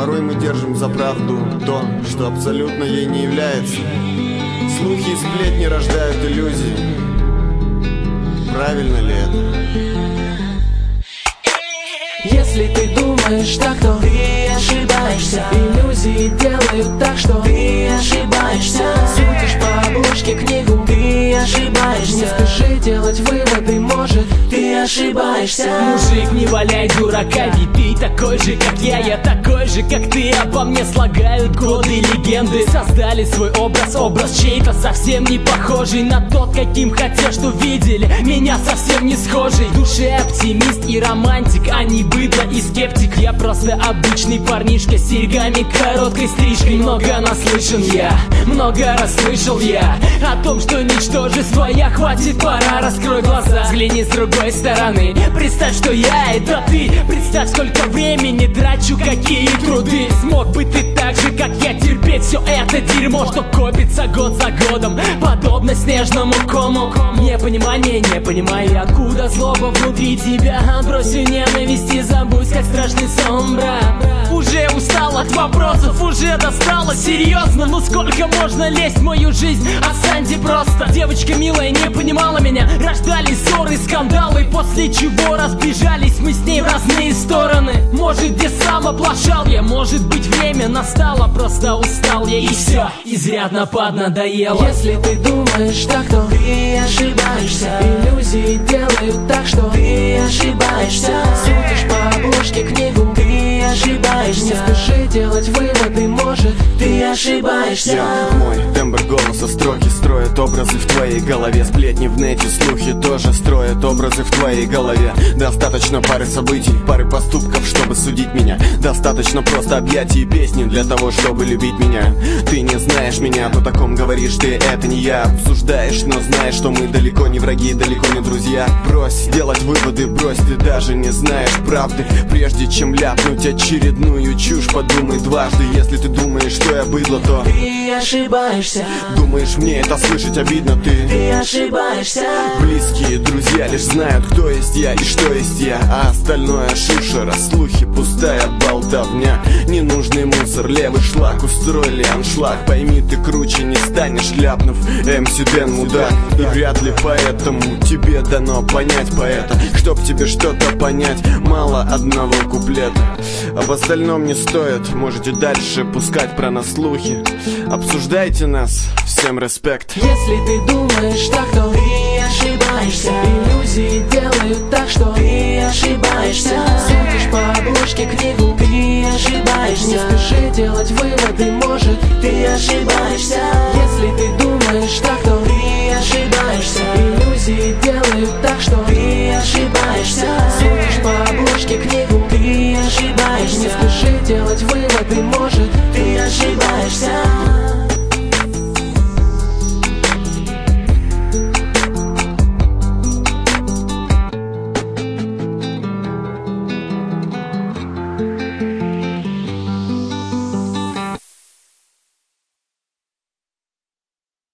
Порой мы держим за правду то, что абсолютно ей не является. Слухи и сплетни рождают иллюзии. Правильно ли это? Если ты думаешь так, то ты ошибаешься. Иллюзии делают так, что ты ошибаешься. Судишь по обложке книгу, ты ошибаешься. Не спеши делать выводы, может, ты ошибаешься. Мужик, не валяй дурака, ведь ты такой же, как я такой же, как ты. Обо мне слагают годы легенды. Создали свой образ чей-то совсем не похожий на тот, каким хотел, что видели меня совсем не схожий. В душе оптимист и романтик, а не быдло и скептик. Я просто обычный парнишка с серьгами, короткой стрижкой. Много наслышан я, много раз слышал я о том, что ничтожество я. Хватит, пора, раскрой глаза, взгляни с другой стороны. Представь, что я это ты. Представь, сколько времени трачу, какие труды. Смог бы ты так же, как я, терпеть все это дерьмо, что копится год за годом, подобно снежному кому. Непонимание, не понимаю, откуда злоба внутри тебя. Бросью ненависти, забудь, как страшный сон, брат. Уже устал от вопросов, уже достало, серьезно. Ну сколько можно лезть в мою жизнь? Отстаньте просто. Девочка милая не понимала меня. Рождались ссоры, скандалы, после чего разбежались мы с ней в разные стороны. Может, где сам оплошал я, может быть, время настало, просто устал я и все, изрядно поднадоело. Если ты думаешь так, то ты ошибаешься. Иллюзии делают так, что ты ошибаешься. Судишь по обложке книгу, ты ошибаешься. Не спеши делать выводы, может, ты ошибаешься. Мой тембр голоса, строки строят образы в твоей голове. Сплетни в нете, слухи тоже строят образы в твоей голове. Достаточно пары событий, пары поступков, чтобы судить меня. Достаточно просто объятий и песни для того, чтобы любить меня. Ты не знаешь меня, то таком говоришь ты, это не я. Обсуждаешь, но знаешь, что мы далеко не враги, далеко не друзья. Брось делать выводы, брось, ты даже не знаешь правды. Прежде чем ляпнуть очередную чушь, подумай дважды. Если ты думаешь, что я быдло, то ты ошибаешься. Думаешь, мне это слышать обидно, ты ошибаешься. Близкие друзья лишь знают, кто есть я и что есть я, а остальное шушера, слухи, пустая болтовня. Ненужный мусор, левый шлак, устроили аншлаг. Пойми, ты круче не станешь, ляпнув МС Дэн мудак. И вряд ли поэтому тебе дано понять поэта. Чтоб тебе что-то понять, мало одного куплета. Об остальном не стоит, можете дальше пускать про нас слухи. Обсуждайте нас, всем респект. Если ты думаешь так, то ты ошибаешься. Иллюзии делают так, что ты ошибаешься. Судишь по обложке книгу, ты ошибаешься. Не спеши делать выводы, может, ты ошибаешься. Если ты думаешь так, то ты ошибаешься. Иллюзии делают так, что ты ошибаешься. Судишь по обложке книгу, ты ошибаешься. Не спеши делать выводы, может, ты ошибаешься.